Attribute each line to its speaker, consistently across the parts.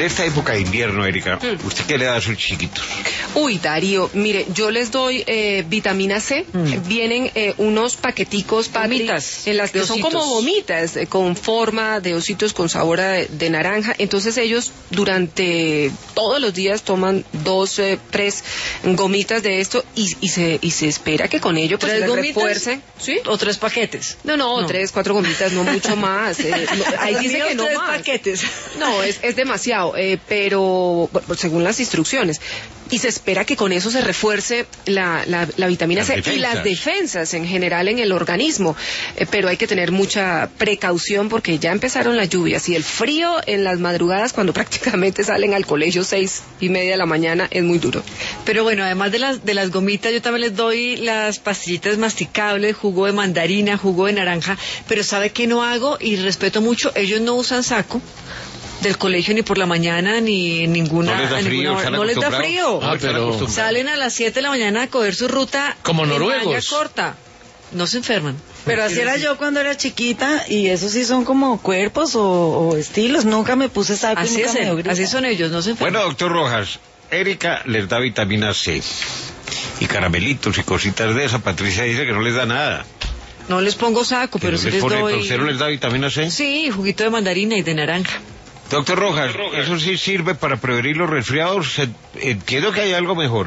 Speaker 1: esta época de invierno, Erika, ¿usted qué le da a sus chiquitos?
Speaker 2: Uy, Darío, mire, yo les doy vitamina C. Vienen unos paqueticos,
Speaker 3: gomitas,
Speaker 2: en las que son como gomitas, con forma de ositos con sabor de naranja. Entonces ellos durante todos los días toman 2, 3 gomitas de esto y se espera que con ello pues se les refuerce.
Speaker 3: ¿Sí? ¿O 3 paquetes?
Speaker 2: No, 3, 4 gomitas, no mucho más. Ahí dice que no
Speaker 3: 3
Speaker 2: más.
Speaker 3: paquetes.
Speaker 2: No, es demasiado, pero bueno, según las instrucciones. Y se espera que con eso se refuerce la vitamina C y las defensas en general en el organismo. Pero hay que tener mucha precaución porque ya empezaron las lluvias y el frío en las madrugadas cuando prácticamente salen al colegio 6:30 de la mañana es muy duro.
Speaker 3: Pero bueno, además de las gomitas, yo también les doy las pastillitas masticables, jugo de mandarina, jugo de naranja. Pero ¿sabe qué no hago? Y respeto mucho, ellos no usan saco del colegio ni por la mañana ni en ninguna,
Speaker 1: no les da frío,
Speaker 3: hora. No les da frío.
Speaker 4: Pero
Speaker 3: salen a las 7 de la mañana a coger su ruta
Speaker 4: como noruegos,
Speaker 3: en manga corta, no se enferman.
Speaker 5: Pero así era yo cuando era chiquita, y eso sí son como cuerpos o estilos. Nunca me puse saco y nunca me dio gripa.
Speaker 3: Así son ellos, no se enferman.
Speaker 1: Bueno, doctor Rojas, Erika les da vitamina C y caramelitos y cositas de esa. Patricia dice que no les da nada.
Speaker 3: No les pongo saco, pero sí les doy.
Speaker 1: ¿Usted no les da vitamina C?
Speaker 3: Sí, juguito de mandarina y de naranja.
Speaker 1: Doctor Rojas, ¿eso sí sirve para prevenir los resfriados? Entiendo que hay algo mejor.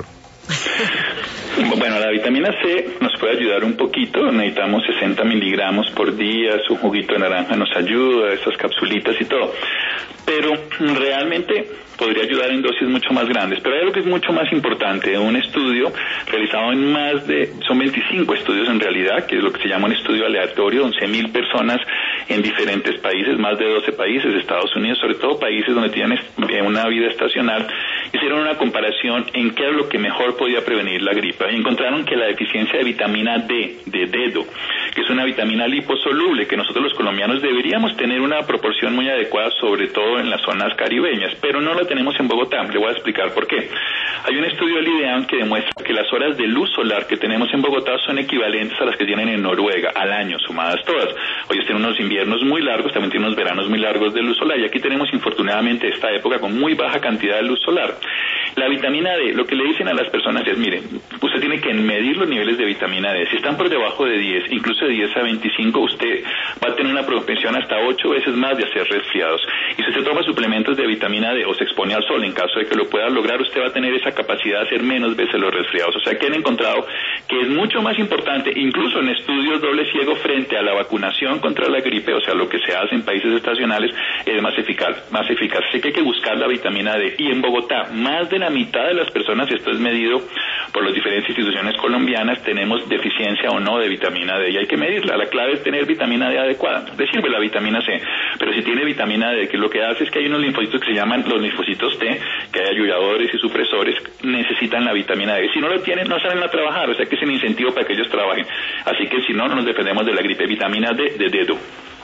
Speaker 6: Bueno, la vitamina C nos puede ayudar un poquito, necesitamos 60 miligramos por día, su juguito de naranja nos ayuda, esas capsulitas y todo, pero realmente podría ayudar en dosis mucho más grandes. Pero hay algo que es mucho más importante, un estudio realizado en son 25 estudios en realidad, que es lo que se llama un estudio aleatorio, 11,000 personas en diferentes países, más de 12 países, Estados Unidos, sobre todo países donde tienen una vida estacional, hicieron una comparación en qué era lo que mejor podía prevenir la gripe, y encontraron que la deficiencia de vitamina D, de dedo, que es una vitamina liposoluble, que nosotros los colombianos deberíamos tener una proporción muy adecuada, sobre todo en las zonas caribeñas, pero no la tenemos en Bogotá. Le voy a explicar por qué. Hay un estudio del IDEAM que demuestra que las horas de luz solar que tenemos en Bogotá son equivalentes a las que tienen en Noruega al año, sumadas todas. Ellos tienen unos inviernos muy largos, también tienen unos veranos muy largos de luz solar, y aquí tenemos infortunadamente esta época con muy baja cantidad de luz solar. La vitamina D, lo que le dicen a las personas es, miren, usted tiene que medir los niveles de vitamina D. Si están por debajo de 10, incluso de 10 a 25, usted va a tener una propensión hasta 8 veces más de hacer resfriados. Y si usted toma suplementos de vitamina D o se expone al sol, en caso de que lo pueda lograr, usted va a tener esa capacidad de hacer menos veces los resfriados. O sea que han encontrado que es mucho más importante, incluso en estudios doble ciego frente a la vacunación contra la gripe, o sea, lo que se hace en países estacionales, es más eficaz. Así que hay que buscar la vitamina D. Y en Bogotá, más de la mitad de las personas, esto es medido por las diferentes instituciones colombianas, tenemos deficiencia o no de vitamina D, y hay que medirla. La clave es tener vitamina D adecuada. Le sirve la vitamina C, pero si tiene vitamina D, que lo que hace es que hay unos linfocitos que se llaman los linfocitos T, que hay ayudadores y supresores, necesitan la vitamina D. Si no lo tienen, no salen a trabajar, o sea que es un incentivo para que ellos trabajen. Así que si no, no nos defendemos de la gripe. Vitamina D de dedo.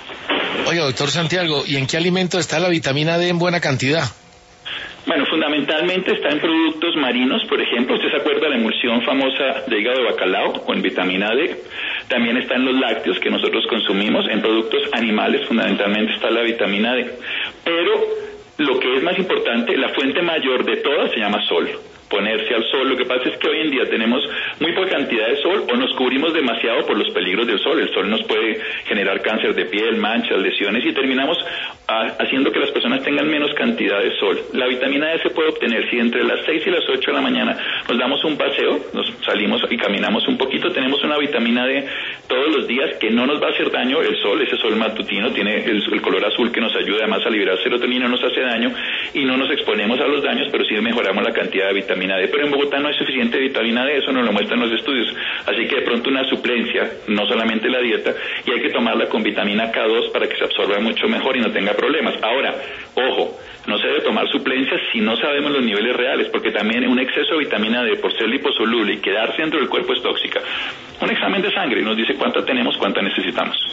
Speaker 4: Oiga, doctor Santiago, ¿y en qué alimento está la vitamina D en buena cantidad?
Speaker 6: Bueno, fundamentalmente está en productos marinos, por ejemplo. ¿Usted se acuerda de la emulsión famosa de hígado de bacalao con vitamina D? También está en los lácteos que nosotros consumimos. En productos animales fundamentalmente está la vitamina D. Pero lo que es más importante, la fuente mayor de todas se llama sol. Ponerse al sol. Lo que pasa es que hoy en día tenemos muy poca cantidad de sol o nos cubrimos demasiado por los peligros del sol. El sol nos puede generar cáncer de piel, manchas, lesiones, y terminamos haciendo que las personas tengan menos cantidad de sol. La vitamina D se puede obtener si entre las 6 y las 8 de la mañana nos damos un paseo, nos salimos y caminamos un poquito, tenemos una vitamina D todos los días que no nos va a hacer daño. El sol, ese sol matutino, tiene el color azul que nos ayuda además a liberar serotonina, no nos hace daño y no nos exponemos a los daños, pero sí mejoramos la cantidad de vitamina D. Pero en Bogotá no hay suficiente vitamina D, eso nos lo muestran los estudios. Así que de pronto una suplencia, no solamente la dieta, y hay que tomarla con vitamina K2 para que se absorba mucho mejor y no tenga problemas. Ahora, ojo, no se debe tomar suplencias si no sabemos los niveles reales, porque también un exceso de vitamina D por ser liposoluble y quedarse dentro del cuerpo es tóxica. Un examen de sangre nos dice cuánta tenemos, cuánta necesitamos.